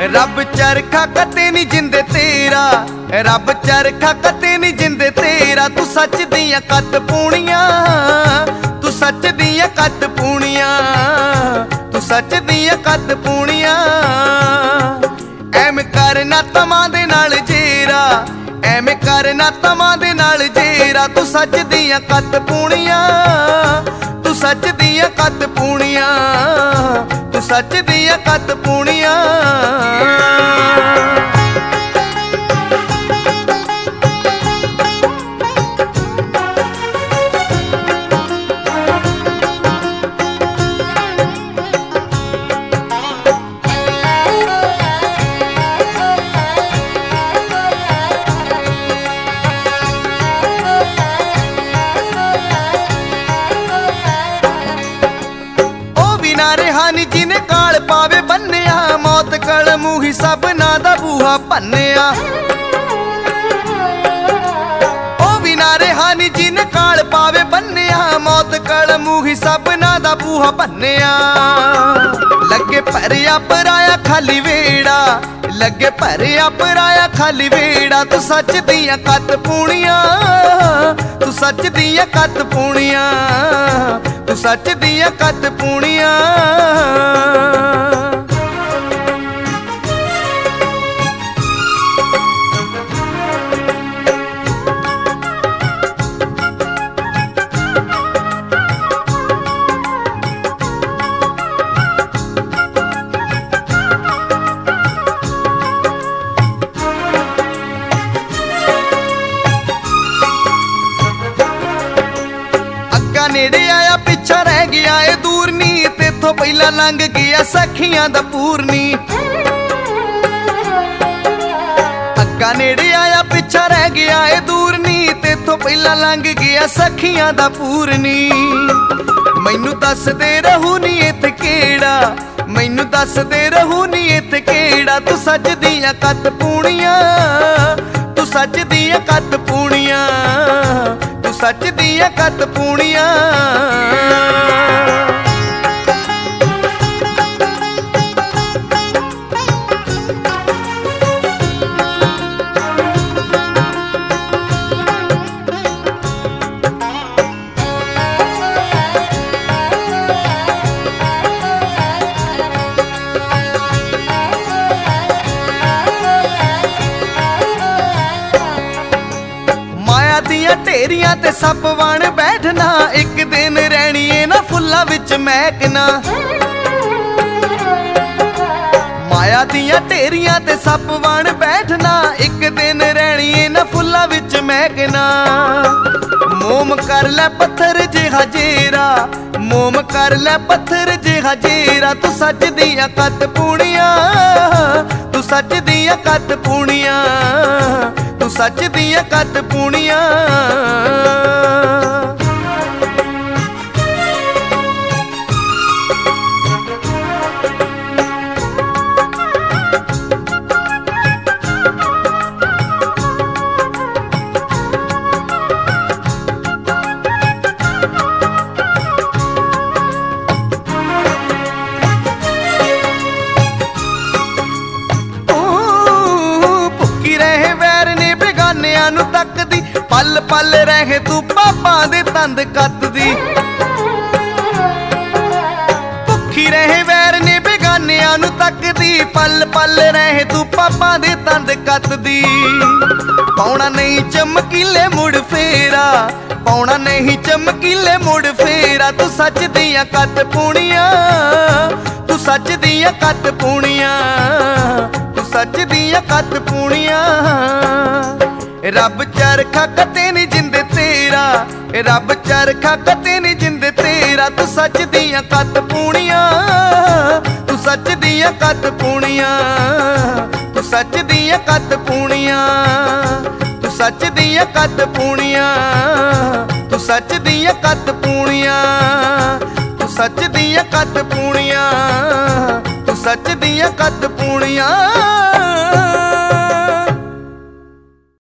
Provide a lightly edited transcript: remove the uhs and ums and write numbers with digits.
रब चरखा कते नहीं जिंदे तेरा, रब चरखा कते नहीं जिंदे तेरा। तू सच दियां कत पूनियां, तू सच दियां कत पूनियां, तू सच दियां कत पूनियां। एवें करना तमां दे नाल जेरा, एवें करना तमां दे नाल जेरा। तू सच दियां कत पूनियां, तू सच दियां कत पूनियां, तू सच दियां कत पूनियां। रिहानी जिने काल पावे बन्निया, मौत कल मूही सबना दा बूहा भन्निया। ओ बिना रिहानी जिने काल पावे बन्निया, मौत कल मूही सबना दा बूहा भन्निया। लगे भरिया पराया खाली वेड़ा, लगे भरिया पराया खाली वेड़ा। तू सच दियां कत पूनियां, तू सच दियां कत पूनियां, तू सच दियां कत पूनियां। नेड़े आया पिछा रह गया ए दूर नी, तेथों पहला लंघ गया सखियां दा पूरनी। अग्गा नेड़े आया पिछा रह गया ए दूर नी, तेथों पहला लंघ गया सखियां दा पूरनी। मैनू दस दे रहू नी इत्थे केड़ा, मैनू दस दे रहू नी इत्थे केड़ा। तू सच दियां कत पूनियां, तू सच दियां कत पूनियां, तू सच दियां कत पूनियां। ढेरियां ते सप बन बैठना, एक दिन रहनी है ना फुल्लां विच महकना। माया दियां ढेरियां ते सप बन बैठना, एक दिन रहनी है ना फुल्लां विच महकना। मोम कर लै पत्थर जिहा जेरा, मोम कर लै पत्थर जिहा जेरा। तू सच दियां कत पूनियां, तू सच दियां कत पूनियां, तू सच दियां कत पूनियां। तकदी पल पल रहे तू पापा दे तंद कतदी। भुखी रहे वैर ने बेगानियां नू तकदी, पल पल रहे तू पापा दे तंद कतदी। पाउणा नहीं चमकीले मुड़ फेरा, पाउणा नहीं चमकीले मुड़ फेरा। तू सच दियां कत पूनियां, तू सच दियां कत पूनियां, तू सच दियां कत पूनियां। रब चरखा कते नहीं जिंदे तेरा, रब चरखा कते नहीं जिंदे तेरा। तू सच दियां कत पूनियां, तू सच दियां कत पूनियां, तू सच दियां कत पूनियां, तू सच दियां कत पूनियां, तू सच दियां कत पूनियां, तू सच दियां कत पूनियां, तू सच दियां कत पूनियां।